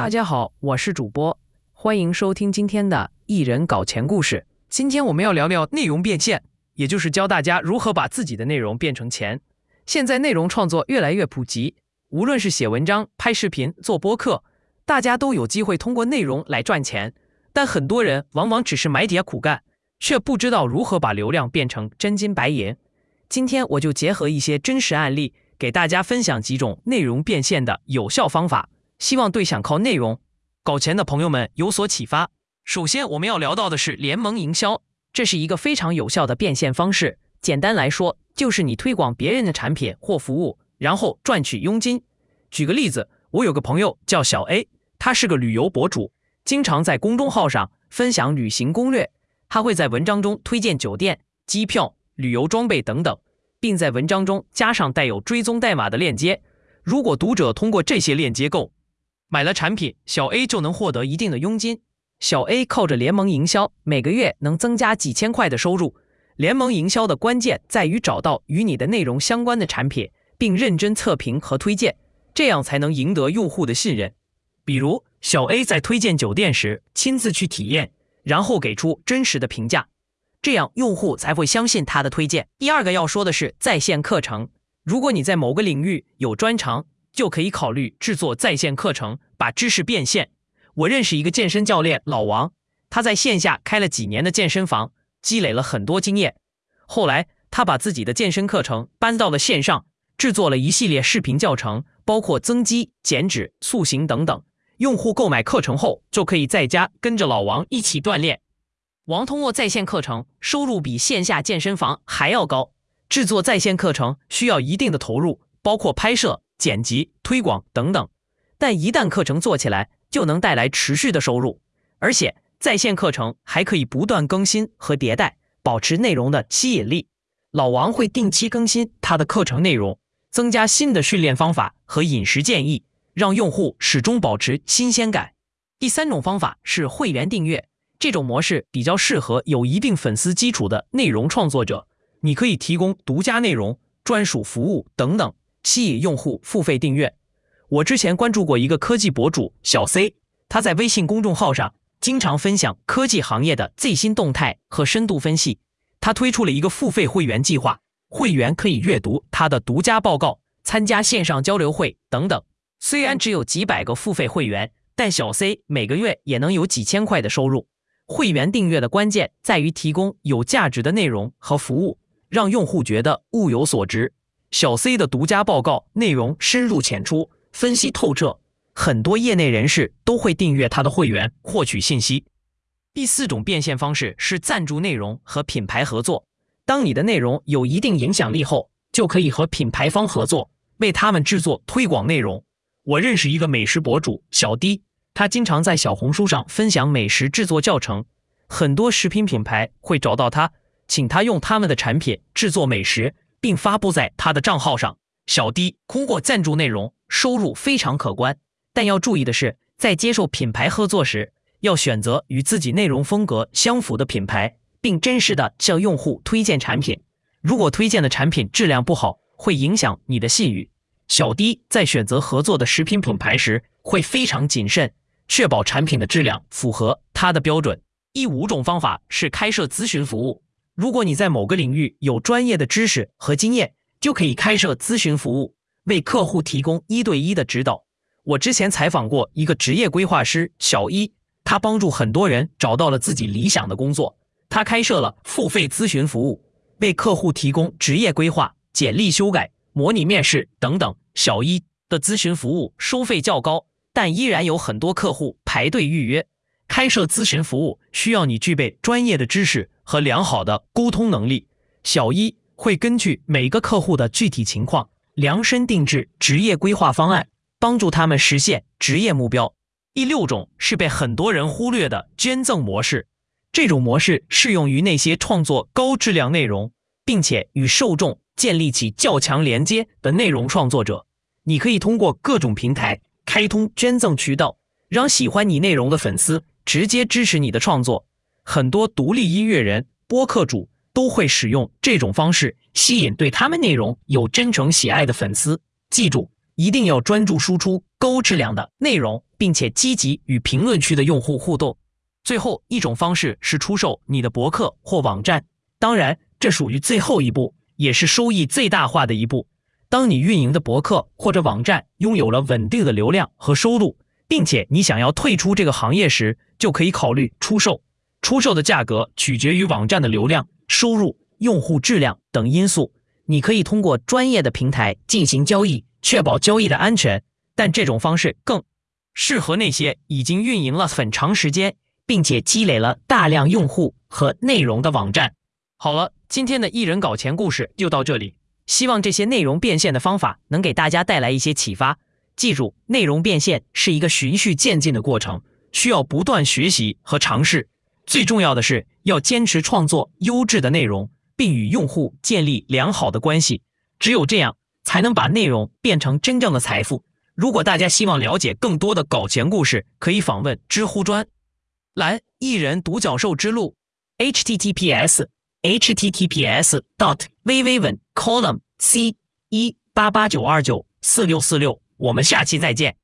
大家好，我是主播，欢迎收听今天的艺人搞钱故事。今天我们要聊聊内容变现，也就是教大家如何把自己的内容变成钱。现在内容创作越来越普及，无论是写文章、拍视频、做播客，大家都有机会通过内容来赚钱。但很多人往往只是埋点苦干，却不知道如何把流量变成真金白银。今天我就结合一些真实案例，给大家分享几种内容变现的有效方法，希望对想靠内容搞钱的朋友们有所启发。首先我们要聊到的是联盟营销，这是一个非常有效的变现方式。简单来说，就是你推广别人的产品或服务，然后赚取佣金。举个例子，我有个朋友叫小 A， 他是个旅游博主，经常在公众号上分享旅行攻略。他会在文章中推荐酒店、机票、旅游装备等等，并在文章中加上带有追踪代码的链接。如果读者通过这些链接购买了产品，小 A 就能获得一定的佣金。小 A 靠着联盟营销，每个月能增加几千块的收入。联盟营销的关键在于找到与你的内容相关的产品，并认真测评和推荐，这样才能赢得用户的信任。比如，小 A 在推荐酒店时，亲自去体验，然后给出真实的评价，这样用户才会相信他的推荐。第二个要说的是在线课程，如果你在某个领域有专长，就可以考虑制作在线课程，把知识变现。我认识一个健身教练老王，他在线下开了几年的健身房，积累了很多经验。后来他把自己的健身课程搬到了线上，制作了一系列视频教程，包括增肌、减脂、塑形等等。用户购买课程后，就可以在家跟着老王一起锻炼。王通过在线课程收入比线下健身房还要高。制作在线课程需要一定的投入，包括拍摄、剪辑、推广等等，但一旦课程做起来，就能带来持续的收入。而且在线课程还可以不断更新和迭代，保持内容的吸引力。老王会定期更新他的课程内容，增加新的训练方法和饮食建议，让用户始终保持新鲜感。第三种方法是会员订阅，这种模式比较适合有一定粉丝基础的内容创作者。你可以提供独家内容、专属服务等等，吸引用户付费订阅。我之前关注过一个科技博主小 C， 他在微信公众号上经常分享科技行业的最新动态和深度分析。他推出了一个付费会员计划，会员可以阅读他的独家报告，参加线上交流会等等。虽然只有几百个付费会员，但小 C 每个月也能有几千块的收入。会员订阅的关键在于提供有价值的内容和服务，让用户觉得物有所值。小 C 的独家报告内容深入浅出，分析透彻，很多业内人士都会订阅他的会员获取信息。第四种变现方式是赞助内容和品牌合作。当你的内容有一定影响力后，就可以和品牌方合作，为他们制作推广内容。我认识一个美食博主小 D， 他经常在小红书上分享美食制作教程，很多食品品牌会找到他，请他用他们的产品制作美食，并发布在他的账号上。小 D 通过赞助内容收入非常可观，但要注意的是，在接受品牌合作时，要选择与自己内容风格相符的品牌，并真实的向用户推荐产品。如果推荐的产品质量不好，会影响你的信誉。小 D 在选择合作的食品品牌时会非常谨慎，确保产品的质量符合他的标准。第五种方法是开设咨询服务。如果你在某个领域有专业的知识和经验，就可以开设咨询服务，为客户提供1对1的指导。我之前采访过一个职业规划师小一，他帮助很多人找到了自己理想的工作。他开设了付费咨询服务，为客户提供职业规划、简历修改、模拟面试等等。小一的咨询服务收费较高，但依然有很多客户排队预约。开设咨询服务需要你具备专业的知识和良好的沟通能力。小一会根据每个客户的具体情况，量身定制职业规划方案，帮助他们实现职业目标。第六种是被很多人忽略的捐赠模式。这种模式适用于那些创作高质量内容，并且与受众建立起较强连接的内容创作者。你可以通过各种平台开通捐赠渠道，让喜欢你内容的粉丝直接支持你的创作。很多独立音乐人、播客主都会使用这种方式吸引对他们内容有真诚喜爱的粉丝。记住，一定要专注输出高质量的内容， 并且积极与评论区的用户互动。最后一种方式是出售你的博客或网站，当然，这属于最后一步，也是收益最大化的一步。当你运营的博客或者网站拥有了稳定的流量和收入，并且你想要退出这个行业时，就可以考虑出售。出售的价格取决于网站的流量、收入、用户质量等因素。你可以通过专业的平台进行交易，确保交易的安全，但这种方式更适合那些已经运营了很长时间，并且积累了大量用户和内容的网站。好了，今天的艺人搞钱故事就到这里，希望这些内容变现的方法能给大家带来一些启发。记住，内容变现是一个循序渐进的过程，需要不断学习和尝试。最重要的是要坚持创作优质的内容，并与用户建立良好的关系。只有这样，才能把内容变成真正的财富。如果大家希望了解更多的搞钱故事，可以访问知乎专栏艺人独角兽之路 https://www.column C18892946446。我们下期再见。